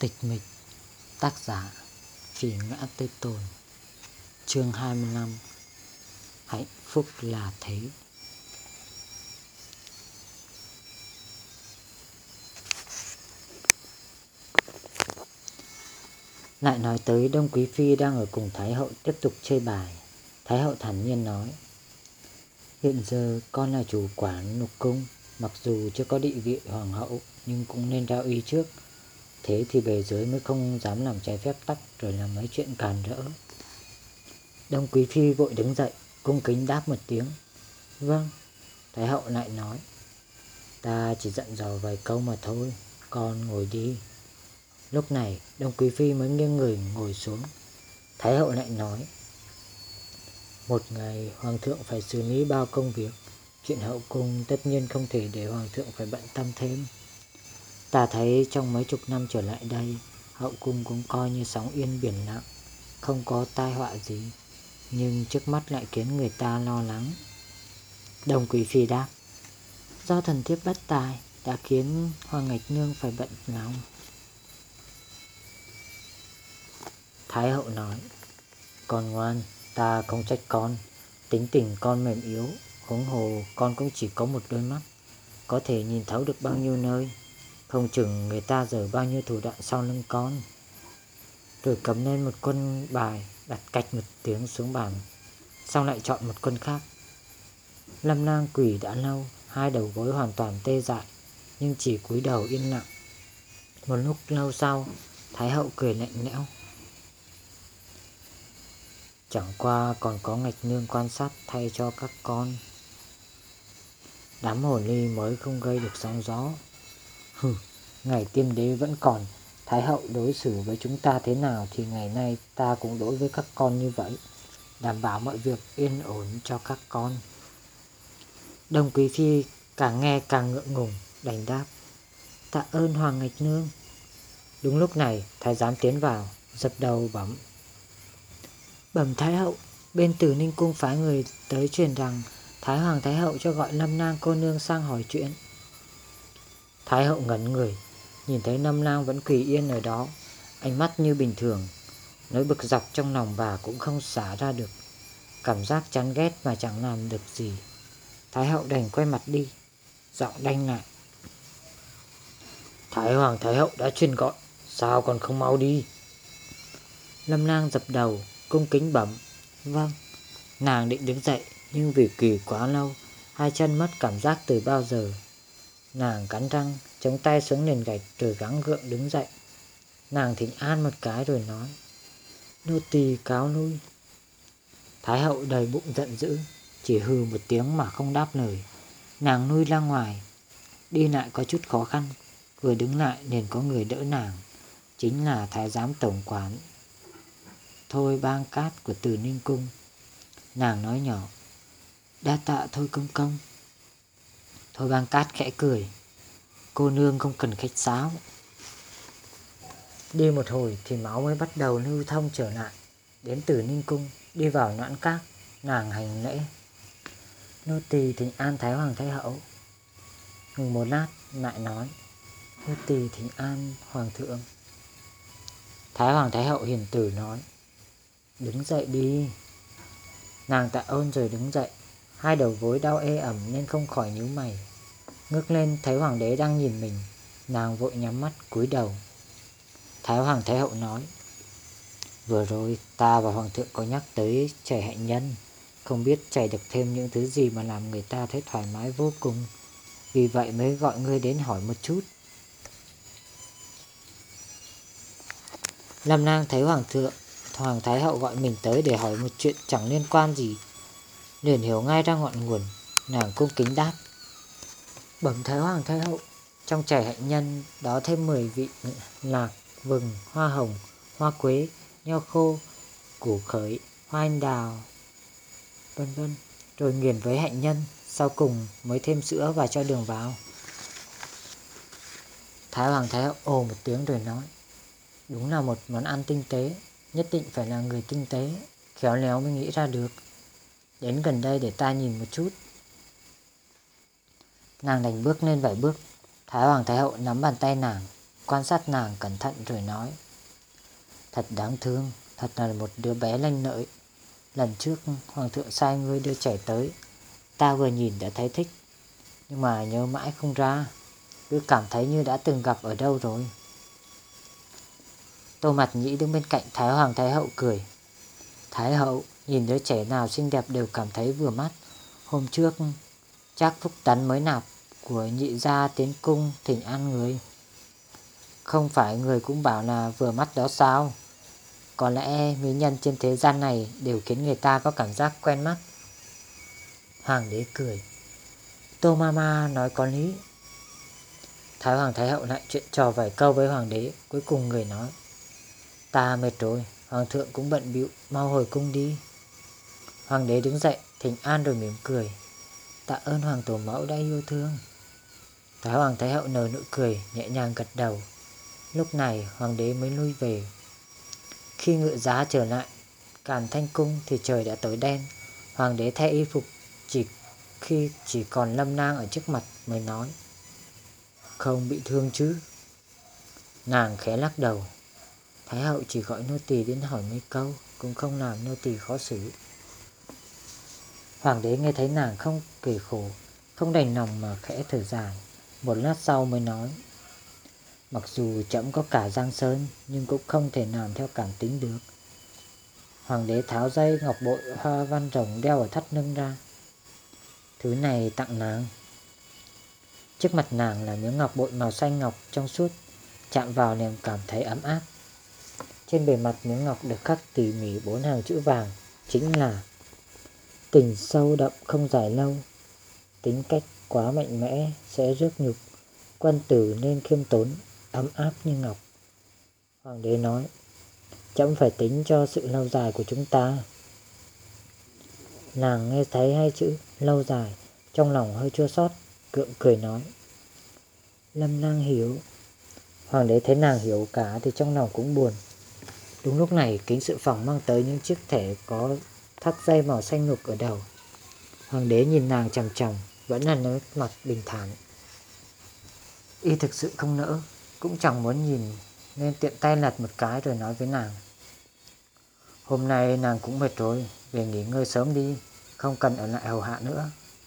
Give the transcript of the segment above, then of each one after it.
Tịch mịch. Tác giả Phỉ Ngã Tây Tồn. Chương 25. Hạnh phúc là thế. Lại nói tới Đông Quý Phi đang ở cùng Thái hậu tiếp tục chơi bài. Thái hậu thản nhiên nói: hiện giờ con là chủ quản lục cung, mặc dù chưa có địa vị hoàng hậu nhưng cũng nên ra uy trước. Thế thì bề dưới mới không dám làm trái phép tắc rồi làm mấy chuyện càn rỡ. Đông Quý Phi vội đứng dậy, cung kính đáp một tiếng: vâng. Thái hậu lại nói: ta chỉ dặn dò vài câu mà thôi, con ngồi đi. Lúc này Đông Quý Phi mới nghiêng người ngồi xuống. Thái hậu lại nói: một ngày hoàng thượng phải xử lý bao công việc, chuyện hậu cung tất nhiên không thể để hoàng thượng phải bận tâm thêm. Ta thấy trong mấy chục năm trở lại đây, hậu cung cũng coi như sóng yên biển lặng, không có tai họa gì, nhưng trước mắt lại khiến người ta lo lắng. Đông Quý Phi đáp: do thần thiếp bất tài đã khiến Hoàng Ngạch Nương phải bận lòng. Thái hậu nói: con ngoan, ta không trách con. Tính tình con mềm yếu, huống hồ con cũng chỉ có một đôi mắt, có thể nhìn thấu được bao nhiêu nơi. Không chừng người ta giở bao nhiêu thủ đoạn sau lưng con. Rồi cầm lên một quân bài, đặt cạch một tiếng xuống bàn, xong lại chọn một quân khác. Lâm Nang quỳ đã lâu, hai đầu gối hoàn toàn tê dại, nhưng chỉ cúi đầu yên lặng. Một lúc lâu sau, Thái hậu cười lạnh lẽo: chẳng qua còn có Ngạch Nương quan sát thay cho các con. Đám hồ ly mới không gây được sóng gió. Ngày tiên đế vẫn còn, Thái hậu đối xử với chúng ta thế nào thì ngày nay ta cũng đối với các con như vậy, đảm bảo mọi việc yên ổn cho các con. Đông Quý Phi càng nghe càng ngượng ngùng, đành đáp: tạ ơn Hoàng Ngạch Nương. Đúng lúc này thái giám tiến vào, dập đầu bẩm Thái hậu, bên Tử Ninh cung phái người tới truyền rằng Thái Hoàng Thái hậu cho gọi Lâm Nang cô nương sang hỏi chuyện. Thái hậu ngẩn người, nhìn thấy Lâm Nang vẫn quỳ yên ở đó, ánh mắt như bình thường, nỗi bực dọc trong lòng bà cũng không xả ra được, cảm giác chán ghét mà chẳng làm được gì. Thái hậu đành quay mặt đi, giọng đanh lại: Thái Hoàng Thái hậu đã truyền gọi, sao còn không mau đi? Lâm Nang dập đầu, cung kính bẩm: vâng. Nàng định đứng dậy, nhưng vì quỳ quá lâu, hai chân mất cảm giác từ bao giờ. Nàng cắn răng, chống tay xuống nền gạch rồi gắng gượng đứng dậy. Nàng thỉnh an một cái rồi nói: nô tỳ cáo lui. Thái hậu đầy bụng giận dữ, chỉ hừ một tiếng mà không đáp lời. Nàng lui ra ngoài, đi lại có chút khó khăn, vừa đứng lại liền có người đỡ nàng, chính là thái giám tổng quản Thôi Bang Cát của Tử Ninh cung. Nàng nói nhỏ: đa tạ Thôi công công. Thôi Bang Cát khẽ cười: cô nương không cần khách sáo. Đi một hồi thì máu mới bắt đầu lưu thông trở lại. Đến Tử Ninh cung, đi vào Noãn Các, nàng hành lễ: nô tỳ thỉnh an Thái Hoàng Thái hậu. Ngừng một lát lại nói: nô tỳ thỉnh an Hoàng thượng. Thái Hoàng Thái hậu hiền từ nói: đứng dậy đi. Nàng tạ ơn rồi đứng dậy, hai đầu gối đau ê ẩm nên không khỏi nhíu mày. Ngước lên thấy hoàng đế đang nhìn mình, nàng vội nhắm mắt cúi đầu. Thái Hoàng Thái hậu nói: vừa rồi ta và hoàng thượng có nhắc tới chảy hạnh nhân, không biết chảy được thêm những thứ gì mà làm người ta thấy thoải mái vô cùng, vì vậy mới gọi ngươi đến hỏi một chút. Lâm Nang thấy Hoàng Thái hậu gọi mình tới để hỏi một chuyện chẳng liên quan gì, liền hiểu ngay ra ngọn nguồn. Nàng cung kính đáp: bẩm Thái Hoàng Thái hậu, trong chảy hạnh nhân đó thêm 10 vị lạc, vừng, hoa hồng, hoa quế, nho khô, củ khởi, hoa anh đào, vân vân, rồi nghiền với hạnh nhân, sau cùng mới thêm sữa và cho đường vào. Thái Hoàng Thái hậu ồ một tiếng rồi nói: đúng là một món ăn tinh tế, nhất định phải là người tinh tế, khéo léo mới nghĩ ra được. Đến gần đây để ta nhìn một chút. Nàng đành bước lên vài bước. Thái Hoàng Thái hậu nắm bàn tay nàng, quan sát nàng cẩn thận rồi nói: Thật đáng thương, thật là một đứa bé lanh lợi. Lần trước hoàng thượng sai ngươi đưa trẻ tới, ta vừa nhìn đã thấy thích, nhưng mà nhớ mãi không ra, cứ cảm thấy như đã từng gặp ở đâu rồi. Tô Mạt Nhĩ đứng bên cạnh Thái Hoàng Thái Hậu cười: Thái Hậu, nhìn đứa trẻ nào xinh đẹp đều cảm thấy vừa mắt. Hôm trước Trác Phúc Tấn mới nạp của nhị gia tiến cung thỉnh an người. Không phải người cũng bảo là vừa mắt đó sao? Có lẽ mỹ nhân trên thế gian này đều khiến người ta có cảm giác quen mắt. Hoàng đế cười: Tô Mama nói có lý. Thái Hoàng Thái Hậu lại chuyện trò vài câu với hoàng đế. Cuối cùng người nói: Ta mệt rồi, hoàng thượng cũng bận bịu, mau hồi cung đi. Hoàng đế đứng dậy thỉnh an rồi mỉm cười: Tạ ơn hoàng tổ mẫu đã yêu thương. Thái Hoàng Thái Hậu nở nụ cười, nhẹ nhàng gật đầu. Lúc này hoàng đế mới lui về. Khi ngựa giá trở lại Càn Thanh Cung thì trời đã tối đen. Hoàng đế thay y phục, khi chỉ còn Lâm Nang ở trước mặt mới nói: Không bị thương chứ? Nàng khẽ lắc đầu. Thái hậu chỉ gọi nô tỳ đến hỏi mấy câu, cũng không làm nô tỳ khó xử. Hoàng đế nghe thấy nàng không kể khổ, không đành lòng mà khẽ thở dài. Một lát sau mới nói: Mặc dù trẫm có cả Giang Sơn, nhưng cũng không thể làm theo cảm tính được. Hoàng đế tháo dây ngọc bội hoa văn rồng đeo ở thắt lưng ra. Thứ này tặng nàng. Trước mặt nàng là miếng ngọc bội màu xanh ngọc trong suốt, chạm vào liền cảm thấy ấm áp. Trên bề mặt miếng ngọc được khắc tỉ mỉ 4 hàng chữ vàng, chính là: Tình sâu đậm không dài lâu, tính cách quá mạnh mẽ sẽ rước nhục, quân tử nên khiêm tốn, ấm áp như ngọc. Hoàng đế nói: Trẫm phải tính cho sự lâu dài của chúng ta. Nàng nghe thấy hai chữ lâu dài, trong lòng hơi chua xót, gượng cười nói: Lâm Nang hiểu. Hoàng đế thấy nàng hiểu cả thì trong lòng cũng buồn. Đúng lúc này kính sự phòng mang tới những chiếc thẻ có thắt dây màu xanh lục ở đầu. Hoàng đế nhìn nàng chằm chằm, vẫn là nét mặt bình thản. Y thực sự không nỡ, cũng chẳng muốn nhìn, nên tiện tay lật một cái rồi nói với nàng: Hôm nay nàng cũng mệt rồi, về nghỉ ngơi sớm đi, không cần ở lại hầu hạ nữa.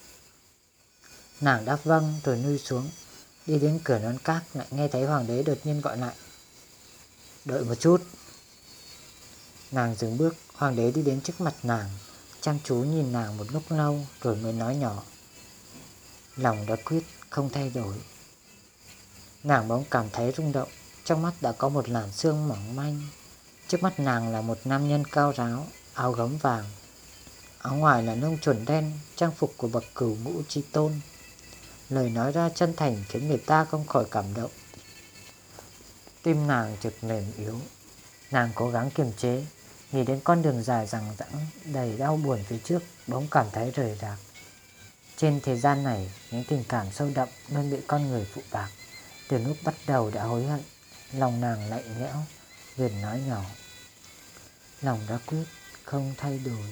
Nàng đáp vâng rồi lui xuống, đi đến cửa nón các lại nghe thấy hoàng đế đột nhiên gọi lại: Đợi một chút. Nàng dừng bước, hoàng đế đi đến trước mặt nàng, chăm chú nhìn nàng một lúc lâu rồi mới nói nhỏ: Lòng đã quyết không thay đổi. Nàng bỗng cảm thấy rung động, trong mắt đã có một làn sương mỏng manh. Trước mắt nàng là một nam nhân cao ráo, áo gấm vàng, áo ngoài là lông chuẩn đen, trang phục của bậc cửu ngũ chi tôn. Lời nói ra chân thành khiến người ta không khỏi cảm động. Tim nàng chợt mềm yếu. Nàng cố gắng kiềm chế, nghĩ đến con đường dài dằng dẵng đầy đau buồn phía trước, bỗng cảm thấy rời rạc. Trên thế gian này, những tình cảm sâu đậm luôn bị con người phụ bạc. Từ lúc bắt đầu đã hối hận. Lòng nàng lạnh lẽo, liền nói nhỏ: Lòng đã quyết không thay đổi.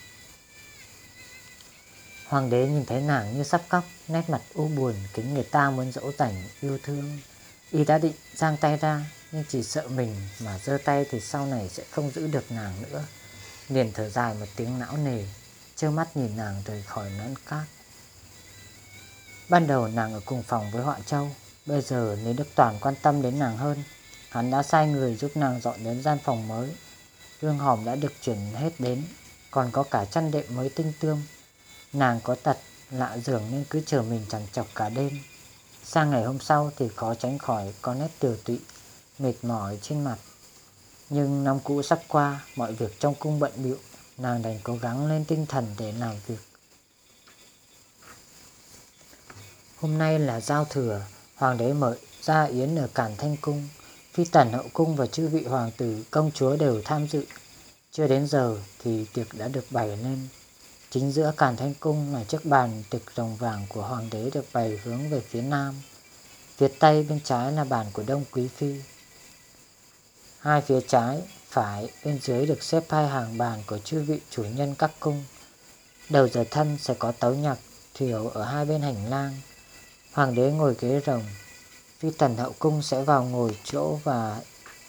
Hoàng đế nhìn thấy nàng như sắp khóc, nét mặt u buồn khiến người ta muốn dỗ dành yêu thương. Y đã định giang tay ra, nhưng chỉ sợ mình mà giơ tay thì sau này sẽ không giữ được nàng nữa. Liền thở dài một tiếng não nề, trơ mắt nhìn nàng rời khỏi nón cát. Ban đầu nàng ở cùng phòng với Họa Châu, bây giờ Lý Đức Toàn quan tâm đến nàng hơn. Hắn đã sai người giúp nàng dọn đến gian phòng mới. Lương hòm đã được chuyển hết đến, còn có cả chăn đệm mới tinh tươm. Nàng có tật lạ giường nên cứ chờ mình chẳng chọc cả đêm. Sang ngày hôm sau thì khó tránh khỏi có nét tiều tụy, mệt mỏi trên mặt. Nhưng năm cũ sắp qua, mọi việc trong cung bận bịu, nàng đành cố gắng lên tinh thần để làm việc. Hôm nay là giao thừa, hoàng đế mời ra yến ở Càn Thanh Cung. Phi tần hậu cung và chư vị hoàng tử công chúa đều tham dự. Chưa đến giờ thì tiệc đã được bày lên. Chính giữa Càn Thanh Cung là chiếc bàn tiệc rồng vàng của hoàng đế được bày hướng về phía nam. Phía tây bên trái là bàn của Đông Quý Phi. Hai phía trái, phải bên dưới được xếp hai hàng bàn của chư vị chủ nhân các cung. Đầu giờ thân sẽ có tấu nhạc thiểu ở hai bên hành lang. Hoàng đế ngồi ghế rồng, Phi tần hậu cung sẽ vào ngồi chỗ và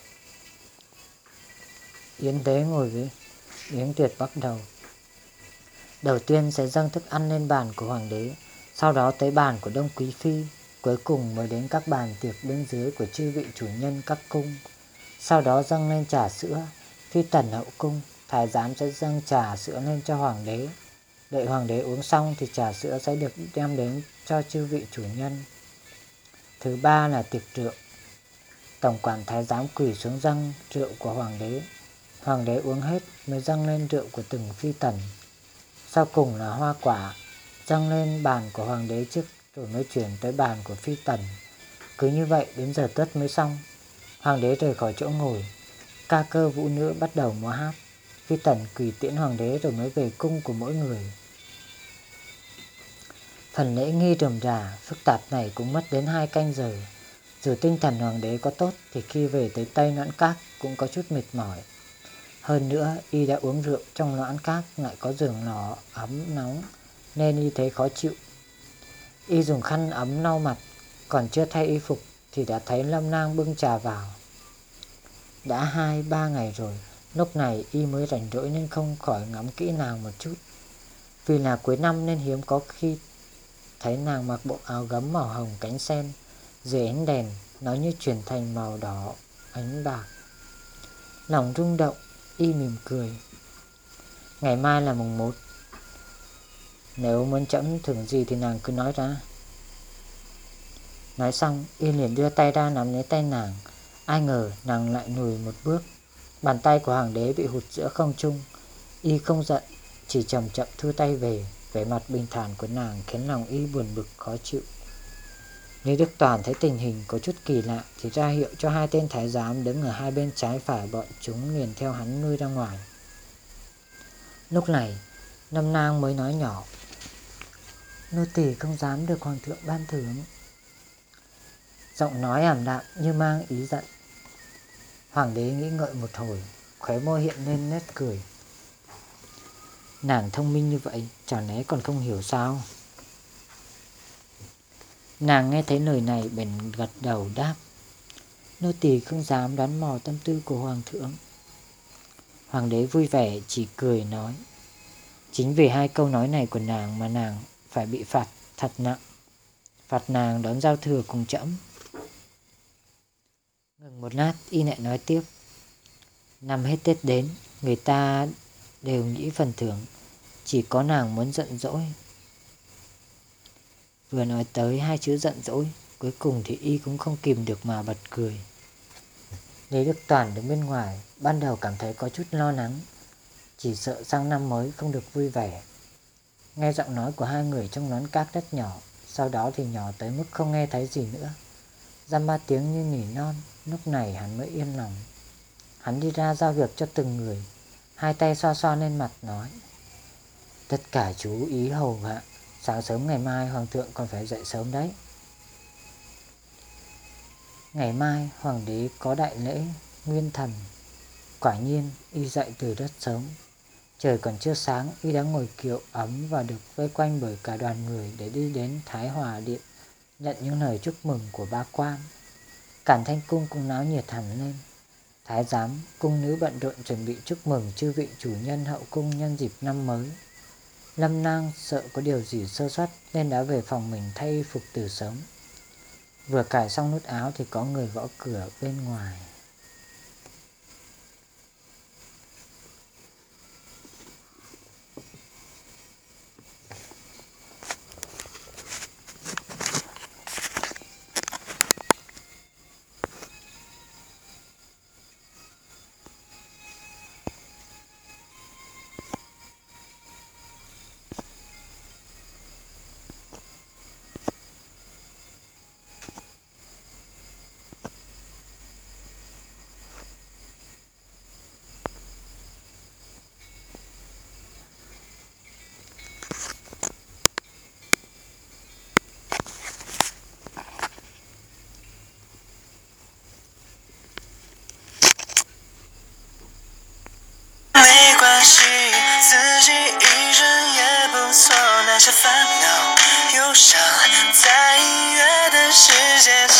yến tế ngồi với yến tiệc bắt đầu. Đầu tiên sẽ dâng thức ăn lên bàn của hoàng đế, sau đó tới bàn của Đông Quý Phi, cuối cùng mới đến các bàn tiệc bên dưới của chư vị chủ nhân các cung. Sau đó dâng lên trà sữa. Phi tần hậu cung, thái giám sẽ dâng trà sữa lên cho hoàng đế. Đợi hoàng đế uống xong thì trà sữa sẽ được đem đến cho chư vị chủ nhân. Thứ ba là tiệc rượu. Tổng quản thái giám quỳ xuống dâng rượu của hoàng đế. Hoàng đế uống hết mới dâng lên rượu của từng phi tần. Sau cùng là hoa quả, dâng lên bàn của hoàng đế trước rồi mới chuyển tới bàn của phi tần. Cứ như vậy đến giờ tuất mới xong. Hoàng đế rời khỏi chỗ ngồi, ca cơ vũ nữ bắt đầu múa hát. Phi tần quỳ tiễn hoàng đế rồi mới về cung của mỗi người. Phần lễ nghi rườm rà, phức tạp này cũng mất đến 2 canh giờ. Dù tinh thần hoàng đế có tốt thì khi về tới Tây Noãn Các cũng có chút mệt mỏi. Hơn nữa, y đã uống rượu trong Noãn Các lại có giường lò ấm nóng nên y thấy khó chịu. Y dùng khăn ấm lau mặt, còn chưa thay y phục thì đã thấy Lâm Nang bưng trà vào. Đã 2-3 ngày rồi, lúc này y mới rảnh rỗi nên không khỏi ngắm kỹ nàng một chút. Vì là cuối năm nên hiếm có khi thấy nàng mặc bộ áo gấm màu hồng cánh sen, dưới ánh đèn nó như chuyển thành màu đỏ ánh bạc. Lòng rung động, y mỉm cười. Ngày mai là mùng 1, nếu muốn trẫm thưởng gì thì nàng cứ nói ra. Nói xong, y liền đưa tay ra nắm lấy tay nàng. Ai ngờ nàng lại lùi một bước. Bàn tay của hoàng đế bị hụt giữa không trung. Y không giận, chỉ chậm chậm thu tay về. Vẻ mặt bình thản của nàng khiến lòng y buồn bực khó chịu. Lý Đức Toàn thấy tình hình có chút kỳ lạ thì ra hiệu cho 2 tên thái giám đứng ở hai bên trái phải, bọn chúng liền theo hắn lui ra ngoài. Lúc này Lâm Nang mới nói nhỏ: "Nô tỳ không dám được hoàng thượng ban thưởng." Giọng nói ảm đạm như mang ý giận. Hoàng đế nghĩ ngợi một hồi, khóe môi hiện lên nét cười. Nàng thông minh như vậy, chẳng lẽ còn không hiểu sao? Nàng nghe thấy lời này bèn gật đầu đáp: "Nô tỳ không dám đoán mò tâm tư của hoàng thượng." Hoàng đế vui vẻ chỉ cười nói: "Chính vì 2 câu nói này của nàng mà nàng phải bị phạt thật nặng. Phạt nàng đón giao thừa cùng trẫm." Ngừng một lát, y lại nói tiếp: "Năm hết Tết đến, người ta đều nghĩ phần thưởng, chỉ có nàng muốn giận dỗi." Vừa nói tới 2 chữ giận dỗi, cuối cùng thì y cũng không kìm được mà bật cười. Lý Đức Toàn đứng bên ngoài, ban đầu cảm thấy có chút lo lắng, chỉ sợ sang năm mới không được vui vẻ. Nghe giọng nói của 2 người trong Noãn Các rất nhỏ, sau đó thì nhỏ tới mức không nghe thấy gì nữa. Dăm 3 tiếng như nỉ non, lúc này hắn mới yên lòng. Hắn đi ra giao việc cho từng người, 2 tay xoa xoa lên mặt nói: "Tất cả chú ý hầu hạ, sáng sớm ngày mai hoàng thượng còn phải dậy sớm đấy." Ngày mai hoàng đế có đại lễ Nguyên Thần. Quả nhiên y dậy từ rất sớm. Trời còn chưa sáng, y đã ngồi kiệu ấm và được vây quanh bởi cả đoàn người để đi đến Thái Hòa Điện nhận những lời chúc mừng của ba quan. Cản Thanh Cung cũng náo nhiệt hẳn lên. Thái giám, cung nữ bận rộn chuẩn bị chúc mừng chư vị chủ nhân hậu cung nhân dịp năm mới. Lâm Nang sợ có điều gì sơ suất nên đã về phòng mình thay y phục từ sớm. Vừa cài xong nút áo thì có người gõ cửa bên ngoài.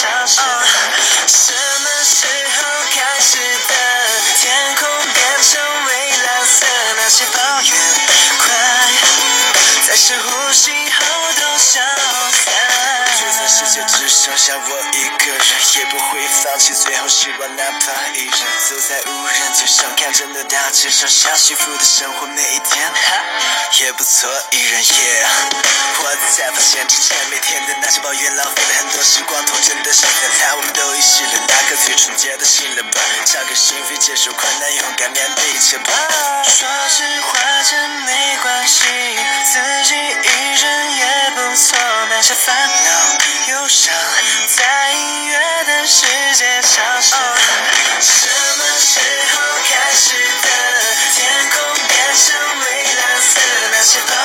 消失。什么时候开始的？天空变成蔚蓝色，那些抱怨快在深呼吸后都消散。就算世界只剩下我一个人，也不会放弃最后希望，哪怕一人走在无人街上，看着那大街上下幸福的生活，每一天也不错，一人夜。我才发现之前每天的那些抱怨，浪费了很多时光，童真的是很惨。我们都遗失了那颗最纯洁的心了吧，敞开心扉，接受困难，勇敢面对一切吧。说实话真没关系，自己一人也不错，那些烦恼忧伤在音乐的世界消失。什么时候开始的？天空变成蔚蓝色，那些